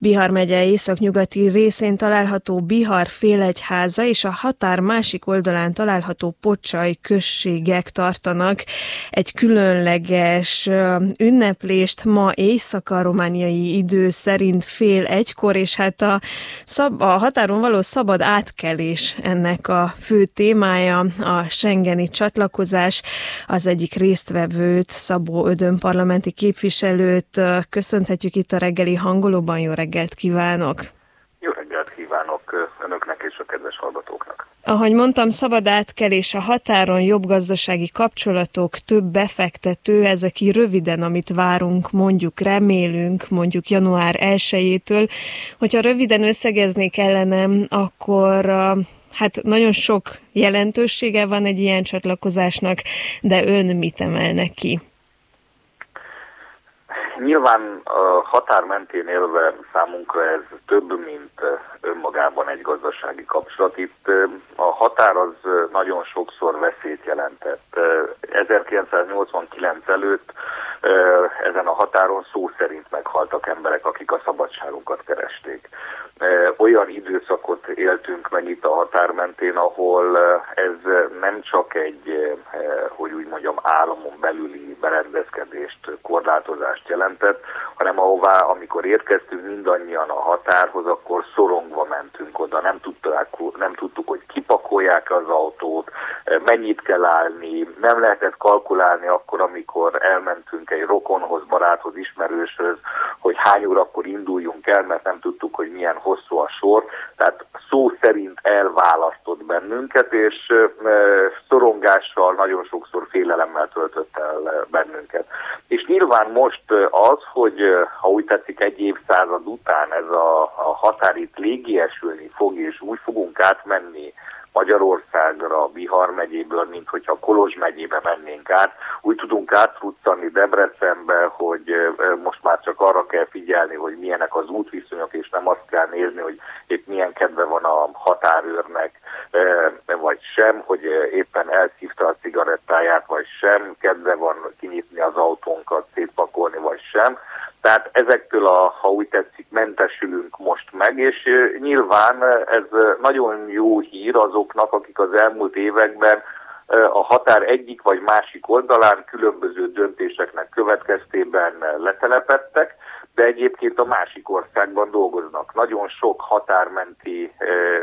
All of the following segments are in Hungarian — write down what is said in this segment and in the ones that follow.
Bihar megye északnyugati részén található Bihar félegyháza és a határ másik oldalán található Pocsaj községek tartanak egy különleges ünneplést ma éjszaka romániai idő szerint 12:30, és hát a határon való szabad átkelés ennek a fő témája, a schengeni csatlakozás. Az egyik résztvevőt, Szabó Ödön parlamenti képviselőt köszönhetjük itt a reggeli hangolóban. Jó reggelt kívánok! Jó reggelt kívánok önöknek és a kedves hallgatóknak! Ahogy mondtam, szabad átkelés a határon, jobb gazdasági kapcsolatok, több befektető, ezek így röviden, amit várunk, mondjuk remélünk, mondjuk január 1-től. Hogyha röviden összegezni kellene, akkor hát nagyon sok jelentősége van egy ilyen csatlakozásnak, de ön mit emelne ki? Nyilván a határ mentén élve számunkra ez több, mint önmagában egy gazdasági kapcsolat. Itt a határ az nagyon sokszor veszélyt jelentett. 1989 előtt ezen a határon szó szerint meghaltak emberek, akik a szabadságunkat keresték. Olyan időszakot éltünk meg itt a határ mentén, ahol ez nem csak egy, hogy úgy mondjam, államon belüli berendezkedést, korlátozást jelentett, hanem ahová, amikor érkeztünk mindannyian a határhoz, akkor szorongva mentünk oda. Nem tudtuk, hogy kipakolják az autót, mennyit kell állni, nem lehetett kalkulálni akkor, amikor elmentünk egy rokonhoz, baráthoz, ismerőshöz, hogy hány órakor induljunk el, mert nem tudtuk, hogy milyen hosszú a sor. Tehát szó szerint elválasztott bennünket, és szorongással, nagyon sokszor félelemmel töltött el bennünket. És nyilván most az, hogy ha úgy tetszik, egy évszázad után ez a határ itt légiesülni fog, és úgy fogunk átmenni Magyarországra, Bihar megyéből, mint hogyha Kolozs megyébe mennénk át. Úgy tudunk átruccani Debrecenbe, hogy most már csak arra kell figyelni, hogy milyenek az útviszonyok, és nem azt kell nézni, hogy épp milyen kedve van a határőrnek, vagy sem, hogy éppen elszívta a cigarettáját, vagy sem, kedve van kinyitni az autónkat, szétpakolni, vagy sem. Tehát ezektől ha úgy tetszik, mentesülünk most meg, és nyilván ez nagyon jó hír azoknak, akik az elmúlt években a határ egyik vagy másik oldalán különböző döntéseknek következtében letelepedtek, de egyébként a másik országban dolgoznak. Nagyon sok határmenti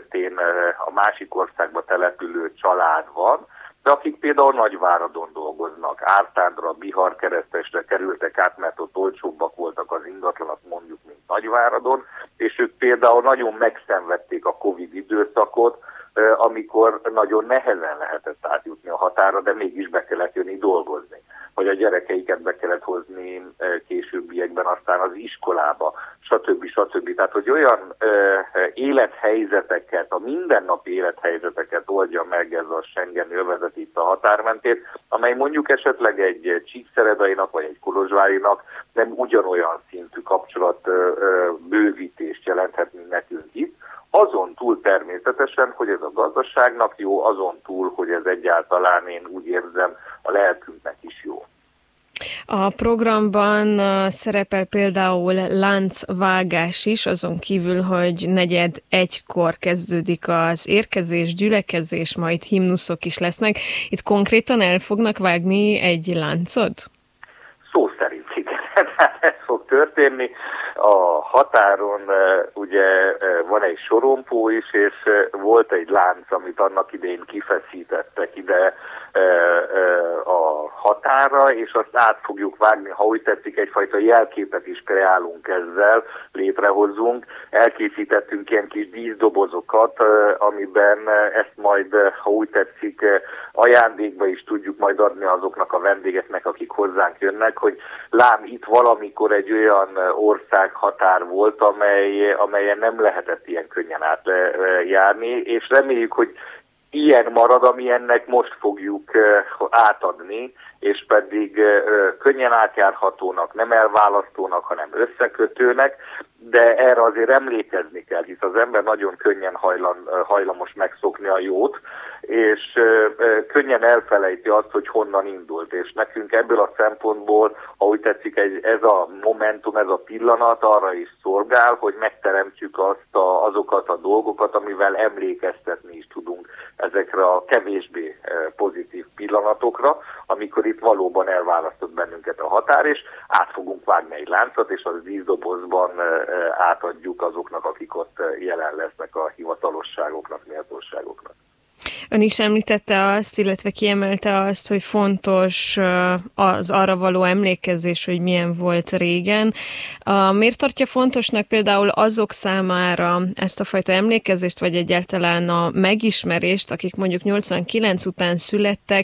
a másik országba települő család van, de akik például Nagyváradon dolgoznak, Ártádra, Bihar Keresztesre kerültek át, mert ott olcsóbbak voltak az ingatlanok, mondjuk, mint Nagyváradon, és ők például nagyon megszenvedték a Covid időszakot, amikor nagyon nehezen lehetett átjutni a határa, de mégis be kellett jönni dolgozni. Vagy a gyerekeiket be kellett hozni későbbiekben aztán az iskolába, stb. Tehát, hogy olyan élethelyzeteket, a mindennapi élethelyzeteket oldja meg ez a Schengen övezet itt a határ mentén, amely mondjuk esetleg egy Csíkszeredainak vagy egy Kolozsvárinak nem ugyanolyan szintű kapcsolat bővítést jelenthet, mint nekünk itt. Azon túl természetesen, hogy ez a gazdaságnak jó, azon túl, hogy ez egyáltalán, én úgy érzem, a lelkünknek is jó. A programban szerepel például láncvágás is, azon kívül, hogy 12:45 kezdődik az érkezés, gyülekezés, majd himnuszok is lesznek. Itt konkrétan el fognak vágni egy láncot? Szó szerint igen. Ez fog történni. A határon ugye van egy sorompó is, és volt egy lánc, amit annak idején kifeszítettek ide a határra, és azt át fogjuk vágni, ha úgy tetszik, egyfajta jelképet is kreálunk ezzel, létrehozzunk. Elkészítettünk ilyen kis díszdobozokat, amiben ezt majd, ha úgy tetszik, ajándékba is tudjuk majd adni azoknak a vendégeknek, akik hozzánk jönnek, hogy lám, itt valamikor egy olyan ország határ volt, amelyen nem lehetett ilyen könnyen átjárni, és reméljük, hogy ilyen marad, amilyennek most fogjuk átadni, és pedig könnyen átjárhatónak, nem elválasztónak, hanem összekötőnek, de erre azért emlékezni kell, hisz az ember nagyon könnyen hajlamos megszokni a jót, és könnyen elfelejti azt, hogy honnan indult. És nekünk ebből a szempontból, ahogy tetszik, ez a momentum, ez a pillanat arra is szolgál, hogy megteremtsük azokat a dolgokat, amivel emlékeztetni is tudunk ezekre a kevésbé pozitív pillanatokra, amikor itt valóban elválasztott bennünket a határ, és át fogunk vágni egy láncot, és az díszdobozban átadjuk azoknak, akik ott jelen lesznek, a hivatalosságoknak, méltóságoknak. Ön is említette azt, illetve kiemelte azt, hogy fontos az arra való emlékezés, hogy milyen volt régen. Miért tartja fontosnak például azok számára ezt a fajta emlékezést, vagy egyáltalán a megismerést, akik mondjuk 89 után születtek,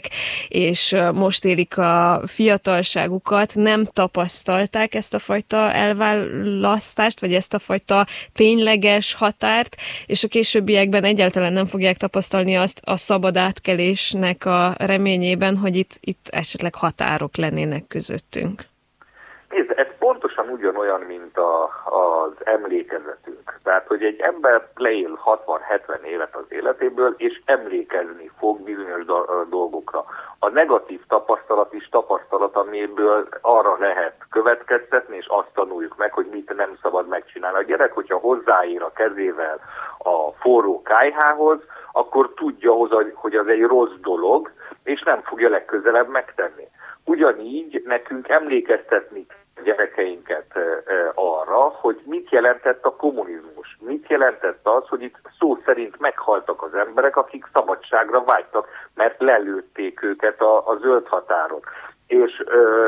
és most élik a fiatalságukat, nem tapasztalták ezt a fajta elválasztást, vagy ezt a fajta tényleges határt, és a későbbiekben egyáltalán nem fogják tapasztalni azt a szabad átkelésnek a reményében, hogy itt esetleg határok lennének közöttünk. Nézd, ez pontosan ugyanolyan, mint az emlékezetünk. Tehát, hogy egy ember leél 60-70 évet az életéből, és emlékezni fog bizonyos dolgokra. A negatív tapasztalat is tapasztalat, amiből arra lehet következtetni, és azt tanuljuk meg, hogy mit nem szabad megcsinálni. A gyerek, hogyha hozzáér a kezével a forró kályhához, akkor tudja, hogy az egy rossz dolog, és nem fogja legközelebb megtenni. Ugyanígy nekünk emlékeztetni a gyerekeinket arra, hogy mit jelentett a kommunizmus, mit jelentett az, hogy itt szó szerint meghaltak az emberek, akik szabadságra vágytak, mert lelőtték őket a zöld határon. És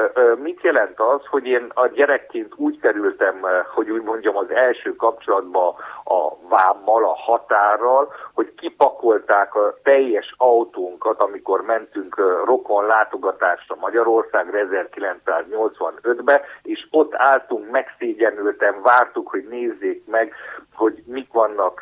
mit jelent az, hogy én a gyerekként úgy kerültem, hogy úgy mondjam, az első kapcsolatba a vámmal, a határral, hogy kipakolták a teljes autónkat, amikor mentünk rokon látogatásra Magyarországra 1985-be, és ott álltunk, megszégyenülten, vártuk, hogy nézzék meg, hogy mik vannak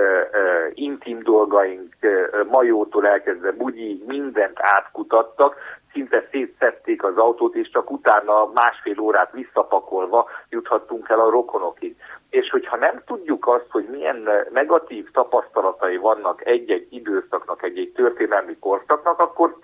intim dolgaink, majótól elkezdve bugyig, mindent átkutattak, szinte szétszedték az autót, és csak utána másfél órát visszapakolva juthattunk el a rokonokig. És hogyha nem tudjuk azt, hogy milyen negatív tapasztalatai vannak egy-egy időszaknak, egy-egy történelmi korszaknak, akkor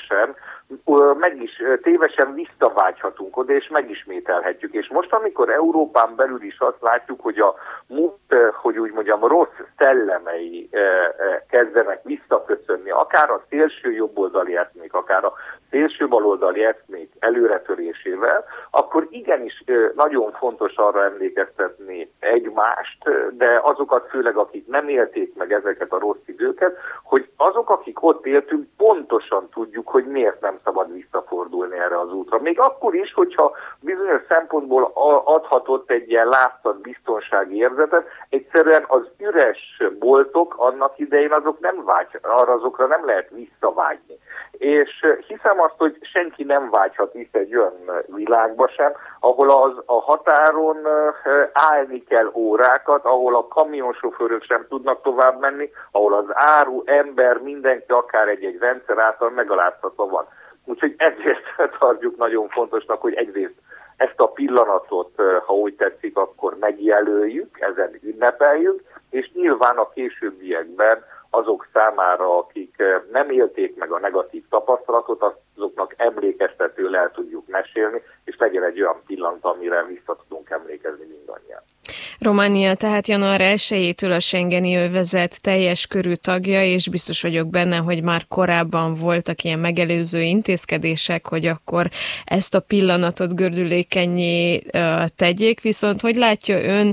tévesen visszavágyhatunk oda, és megismételhetjük. És most, amikor Európán belül is azt látjuk, hogy a múlt, hogy úgy mondjam, rossz szellemei kezdenek visszaköszönni, akár a szélső jobboldali eszmék, akár a szélső baloldali eszmék előretörésével, akkor igenis nagyon fontos arra emlékeztetni egymást, de azokat főleg, akik nem élték meg ezeket a rossz időket, hogy azok, akik ott éltünk, pontosan tudjuk, hogy miért nem szabad visszafordulni erre az útra. Még akkor is, hogyha bizonyos szempontból adhatott egy ilyen látszat biztonsági érzetet, egyszerűen az üres boltok annak idején azokra nem lehet visszavágyni. És hiszem azt, hogy senki nem vágyhat vissza egy olyan világba sem, ahol a határon állni kell órákat, ahol a kamionsofőrök sem tudnak tovább menni, ahol az áru, ember, mindenki akár egy rendszer által megaláztatva van. Úgyhogy ezért tartjuk nagyon fontosnak, hogy egyrészt ezt a pillanatot, ha úgy tetszik, akkor megjelöljük, ezen ünnepeljük, és nyilván a későbbiekben azok számára, akik nem élték meg a negatív tapasztalatot, azoknak emlékeztetően el tudjuk mesélni, és legyen egy olyan pillanat, amire vissza tudunk emlékezni mindannyian. Románia tehát január 1-től a Schengeni övezet teljes körű tagja, és biztos vagyok benne, hogy már korábban voltak ilyen megelőző intézkedések, hogy akkor ezt a pillanatot gördülékennyé tegyék, viszont hogy látja ön,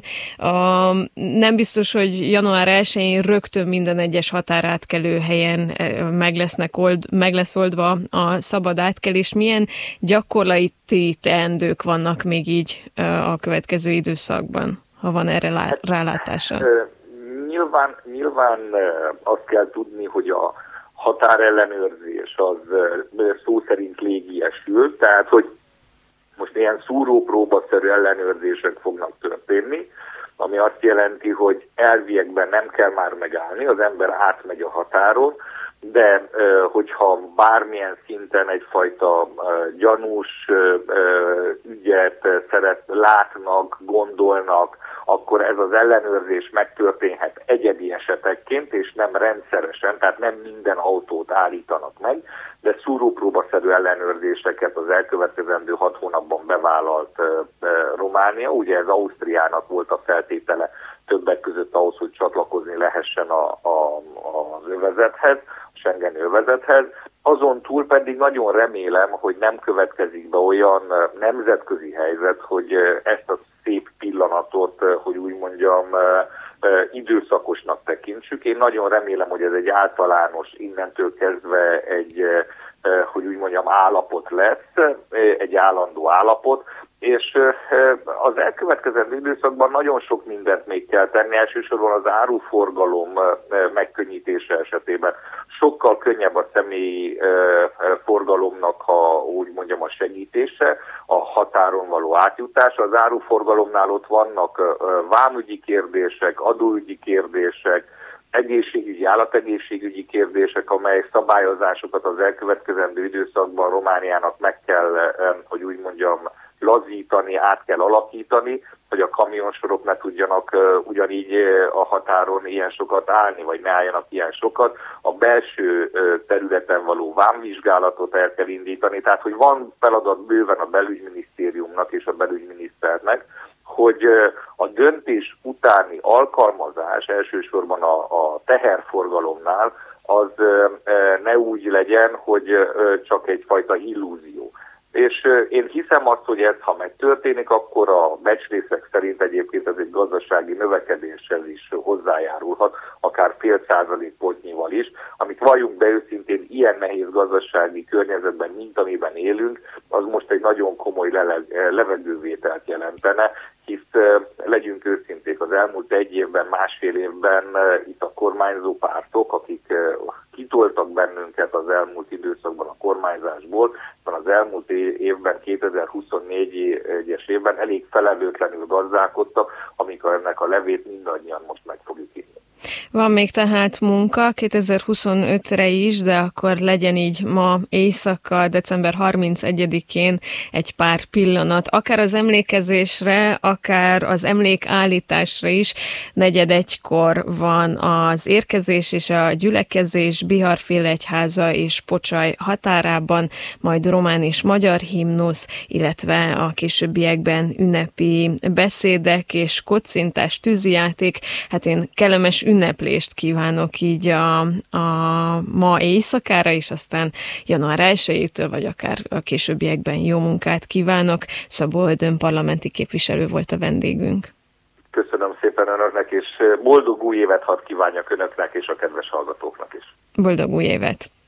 nem biztos, hogy január 1-én rögtön minden egyes határátkelő helyen meg lesz oldva a szabad átkelés. Milyen gyakorlati teendők vannak még így a következő időszakban, ha van erre rálátása? Nyilván azt kell tudni, hogy a határellenőrzés az szó szerint légiesül, tehát hogy most ilyen szúrópróbaszerű ellenőrzések fognak történni, ami azt jelenti, hogy elviekben nem kell már megállni, az ember átmegy a határon, de hogyha bármilyen szinten egyfajta gyanús ügyet látnak, gondolnak, akkor ez az ellenőrzés megtörténhet egyedi esetekként, és nem rendszeresen, tehát nem minden autót állítanak meg, de szúrópróbaszerű ellenőrzéseket az elkövetkezendő 6 hónapban bevállalt Románia. Ugye ez Ausztriának volt a feltétele többek között ahhoz, hogy csatlakozni lehessen az övezethez, a Schengeni övezethez. Azon túl pedig nagyon remélem, hogy nem következik be olyan nemzetközi helyzet, hogy ezt a szép pillanatot, hogy úgy mondjam, időszakosnak tekintsük. Én nagyon remélem, hogy ez egy általános, innentől kezdve egy, hogy úgy mondjam, állapot lesz, egy állandó állapot, és az elkövetkezendő időszakban nagyon sok mindent még kell tenni, elsősorban az áruforgalom megkönnyítése esetében. Sokkal könnyebb a személyi forgalomnak, ha úgy mondjam, a segítése, a határon való átjutás. Az áruforgalomnál ott vannak vámügyi kérdések, adóügyi kérdések, egészségügyi, állategészségügyi kérdések, amely szabályozásokat az elkövetkezendő időszakban Romániának meg kell, hogy úgy mondjam, lazítani, át kell alakítani, hogy a kamionsorok ne tudjanak ugyanígy a határon ilyen sokat állni, vagy ne álljanak ilyen sokat. A belső területen való vámvizsgálatot el kell indítani, tehát hogy van feladat bőven a belügyminisztériumnak és a belügyminiszternek, hogy a döntés utáni alkalmazás elsősorban a teherforgalomnál az ne úgy legyen, hogy csak egyfajta illúzió. És én hiszem azt, hogy ez, ha megtörténik, akkor a becslések szerint egyébként ez egy gazdasági növekedéshez is hozzájárulhat, akár 0,5 pontnyival is, amit valljunk be őszintén ilyen nehéz gazdasági környezetben, mint amiben élünk, az most egy nagyon komoly levegővételt jelentene, hisz legyünk őszinték, az elmúlt 1 évben, 1,5 évben itt a kormányzó pártok, akik kitoltak bennünket az elmúlt időszakban a kormányzásból, az elmúlt évben, 2024-es évben elég felelőtlenül gazdálkodtak, amikor ennek a levét mindannyian most meg fogjuk inni. Van még tehát munka 2025-re is, de akkor legyen így ma éjszaka, december 31-én egy pár pillanat, akár az emlékezésre, akár az emlékállításra is. 4:45-kor van az érkezés és a gyülekezés Bihar-Félegyháza és Pocsaj határában, majd román és magyar himnusz, illetve a későbbiekben ünnepi beszédek és kocintás, tűzijáték. Hát én kellemes ünneplést kívánok így a ma éjszakára, és aztán január 1-től, vagy akár a későbbiekben jó munkát kívánok. Szabó Ödön parlamenti képviselő volt a vendégünk. Köszönöm szépen önöknek, és boldog új évet hadd kívánjak önöknek és a kedves hallgatóknak is. Boldog új évet!